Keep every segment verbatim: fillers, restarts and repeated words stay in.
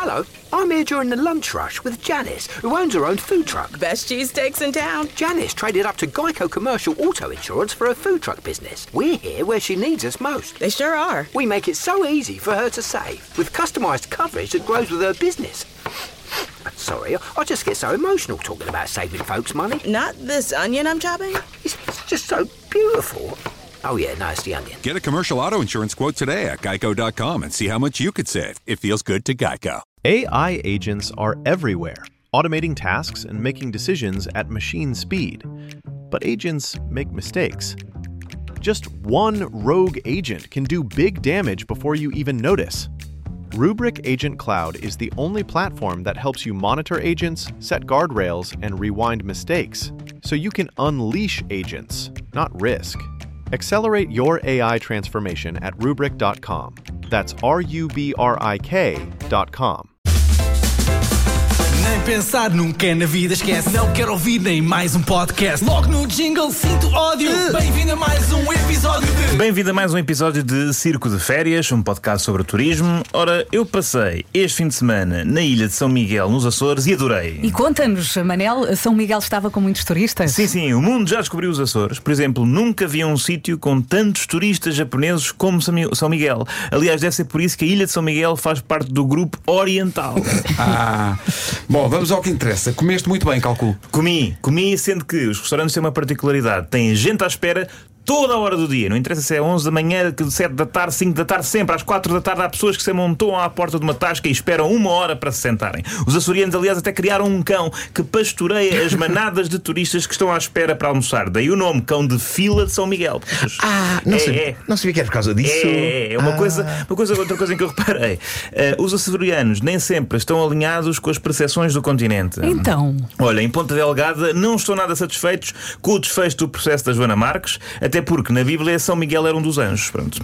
Hello, I'm here during the lunch rush with Janice, who owns her own food truck. Best cheesesteaks in town. Janice traded up to Geico Commercial Auto Insurance for her food truck business. We're here where she needs us most. They sure are. We make it so easy for her to save, with customised coverage that grows with her business. Sorry, I just get so emotional talking about saving folks money. Not this onion I'm chopping? It's, it's just so beautiful. Oh yeah, no, it's the onion. Get a commercial auto insurance quote today at geico dot com and see how much you could save. It feels good to Geico. A I agents are everywhere, automating tasks and making decisions at machine speed. But agents make mistakes. Just one rogue agent can do big damage before you even notice. Rubrik Agent Cloud is the only platform that helps you monitor agents, set guardrails, and rewind mistakes, so you can unleash agents, not risk. Accelerate your A I transformation at rubrik dot com. That's R U B R I K dot com. Nem pensar nunca é na vida, esquece. Não quero ouvir nem mais um podcast. Logo no jingle sinto ódio. Bem-vindo a mais um episódio de... Bem-vindo a mais um episódio de Circo de Férias, um podcast sobre turismo. Ora, eu passei este fim de semana na ilha de São Miguel, nos Açores, e adorei. E conta-nos, Manel, São Miguel estava com muitos turistas? Sim, sim, o mundo já descobriu os Açores. Por exemplo, nunca havia um sítio com tantos turistas japoneses como São Miguel. Aliás, deve ser por isso que a ilha de São Miguel faz parte do grupo oriental. Ah... Bom, vamos ao que interessa. Comeste muito bem, calculo. Comi, comi, sendo que os restaurantes têm uma particularidade. Têm gente à espera toda a hora do dia. Não interessa se é onze da manhã, sete da tarde, cinco da tarde, sempre às quatro da tarde há pessoas que se amontoam à porta de uma tasca e esperam uma hora para se sentarem. Os açorianos, aliás, até criaram um cão que pastoreia as manadas de turistas que estão à espera para almoçar. Daí o nome, cão de fila de São Miguel. Ah, não, é, sabia, é. não sabia que era por causa disso. É, é uma, ah. coisa, uma coisa, outra coisa em que eu reparei. Uh, os açorianos nem sempre estão alinhados com as percepções do continente. Então, olha, em Ponta Delgada não estão nada satisfeitos com o desfecho do processo da Joana Marques, até porque na Bíblia São Miguel era um dos anjos. Pronto.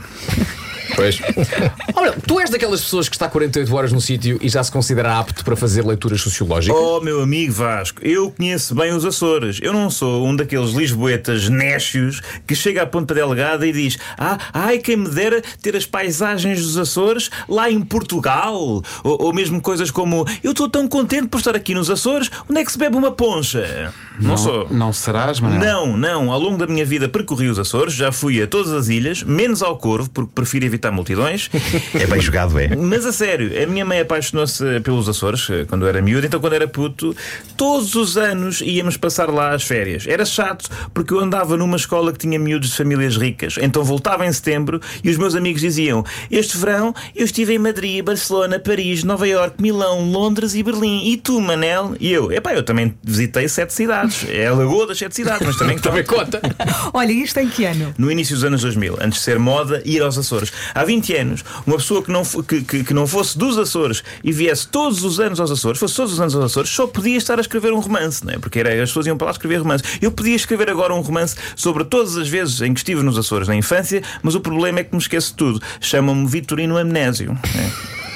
Pois. Olha, tu és daquelas pessoas que está quarenta e oito horas num sítio e já se considera apto para fazer leituras sociológicas? Oh, meu amigo Vasco, eu conheço bem os Açores. Eu não sou um daqueles lisboetas nécios que chega à Ponta Delgada e diz: Ah, ai, quem me dera ter as paisagens dos Açores lá em Portugal. Ou, ou mesmo coisas como: eu estou tão contente por estar aqui nos Açores, onde é que se bebe uma poncha? Não, não sou. Não serás, Manel? Não, não. Ao longo da minha vida percorri os Açores, já fui a todas as ilhas, menos ao Corvo, porque prefiro evitar multidões. É bem jogado, é. Mas a sério, a minha mãe apaixonou-se pelos Açores quando eu era miúdo, então quando era puto, todos os anos íamos passar lá as férias. Era chato, porque eu andava numa escola que tinha miúdos de famílias ricas, então voltava em setembro e os meus amigos diziam: este verão eu estive em Madrid, Barcelona, Paris, Nova Iorque, Milão, Londres e Berlim. E tu, Manel? E eu? Epá, eu também visitei sete cidades. É a Lagoa das Sete Cidades, mas também, também conta. Olha, isto em que ano? No início dos anos dois mil, antes de ser moda ir aos Açores. Há vinte anos, uma pessoa que não, que, que, que não fosse dos Açores e viesse todos os anos aos Açores, fosse todos os anos aos Açores, só podia estar a escrever um romance, não é? Porque era, as pessoas iam para lá escrever romance. Eu podia escrever agora um romance sobre todas as vezes em que estive nos Açores na infância, mas o problema é que me esqueço de tudo. Chamam-me Vitorino Amnésio. É.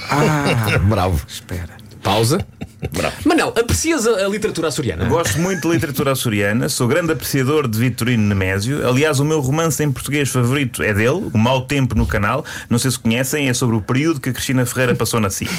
Ah, bravo. Espera. Pausa. Bravo. Manel, aprecias a, a literatura açoriana? Gosto muito de literatura açoriana, sou grande apreciador de Vitorino Nemésio. Aliás, o meu romance em português favorito é dele, O Mau Tempo no Canal. Não sei se conhecem, é sobre o período que a Cristina Ferreira passou na S I C.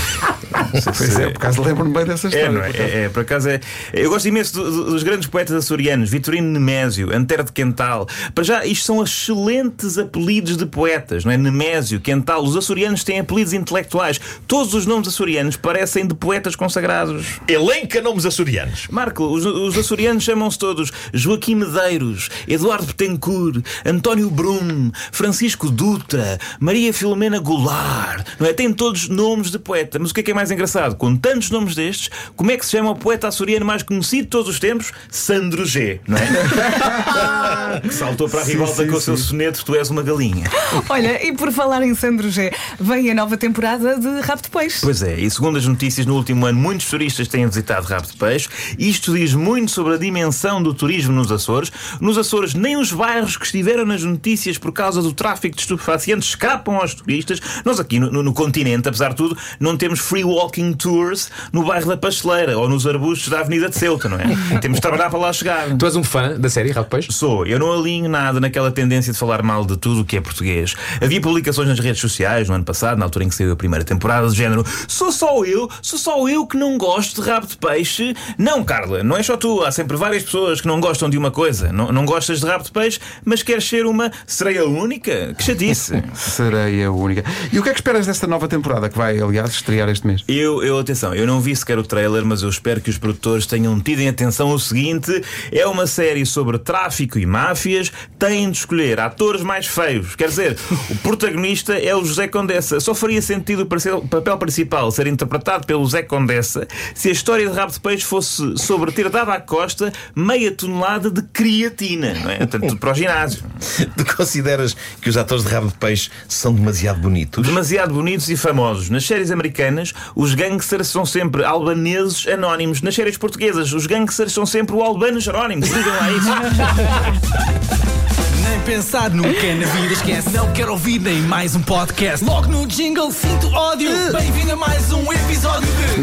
Pois se... é, por acaso lembro-me bem dessa história. É, não é? Por é, é, por acaso é. Eu gosto imenso do, do, dos grandes poetas açorianos, Vitorino Nemésio, Antero de Quental. Para já, isto são excelentes apelidos de poetas, não é? Nemésio, Quental. Os açorianos têm apelidos intelectuais. Todos os nomes açorianos parecem de poetas consagrados. Elenca nomes açorianos. Marco, os, os açorianos chamam-se todos Joaquim Medeiros, Eduardo Betancourt, António Brum, Francisco Dutra, Maria Filomena Goulart, não é? Têm todos nomes de poeta. Mas o que é que é mais engraçado? Com tantos nomes destes, como é que se chama o poeta açoriano mais conhecido de todos os tempos? Sandro G, não é? Que saltou para a ribalta com o seu soneto Tu és uma galinha. Olha, e por falar em Sandro G, vem a nova temporada de Rabo de Peixe. Pois é, e segundo as notícias, no último ano muitos turistas têm visitado Rabo de Peixe. Isto diz muito sobre a dimensão do turismo nos Açores. Nos Açores, nem os bairros que estiveram nas notícias por causa do tráfico de estupefacientes escapam aos turistas. Nós aqui no, no, no continente, apesar de tudo, não temos free walking tours no bairro da Pasteleira ou nos arbustos da Avenida de Ceuta, não é? Temos de trabalhar para lá chegar. Tu és um fã da série Rabo de Peixe? Sou. Eu não alinho nada naquela tendência de falar mal de tudo o que é português. Havia publicações nas redes sociais no ano passado, na altura em que saiu a primeira temporada, do género: sou só eu, sou só eu que não gosto de rabo de peixe. Não, Carla, não é só tu. Há sempre várias pessoas que não gostam de uma coisa. Não, não gostas de rabo de peixe, mas queres ser uma sereia única? Que chatice. Sereia única. E o que é que esperas desta nova temporada, que vai, aliás, estrear este mês? Eu, eu, atenção, eu não vi sequer o trailer, mas eu espero que os produtores tenham tido em atenção o seguinte: é uma série sobre tráfico e máfias. Têm de escolher atores mais feios. Quer dizer, o protagonista é o José Condessa. Só faria sentido o papel principal ser interpretado pelo José Condessa se a história de Rabo de Peixe fosse sobre ter dado à Costa meia tonelada de creatina, não é? Portanto, para o ginásio. Tu consideras que os atores de Rabo de Peixe são demasiado bonitos? Demasiado bonitos e famosos. Nas séries americanas, os gangsters são sempre albaneses anónimos. Nas séries portuguesas, os gangsters são sempre o Albano Jerónimo. Digam lá isso. Nem pensar nunca na vida, esquece. Não quero ouvir nem mais um podcast. Logo no jingle sinto ódio. Bem-vindo a mais um episódio.